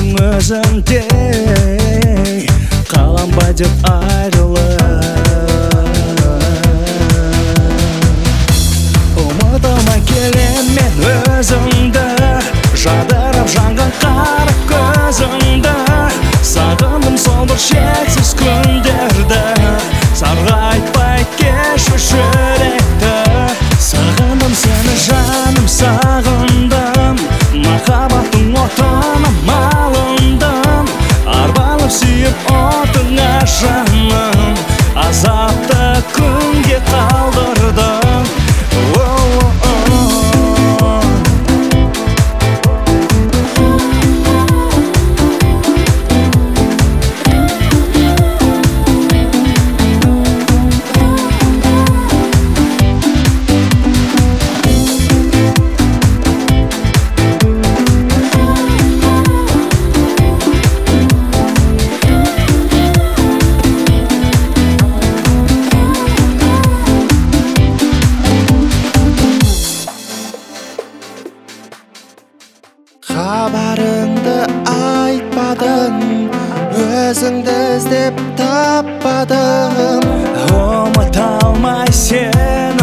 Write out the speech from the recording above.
өзіңдей қаланбай деп айрылып ұмытылмай келем мен өзіңді жадырап жанған қара көзіңді сағындым сол бір шексіз күндерді сарғайтпай кешу жүректі сағындым сені жаным сағындым махаббаттың отына малындым арбалып сүйіп отыңа жаным азапты күнге қалдырдым. Хабарыңды айтпадым, өзіңді іздеп таппадым. Ұмыта алмай сені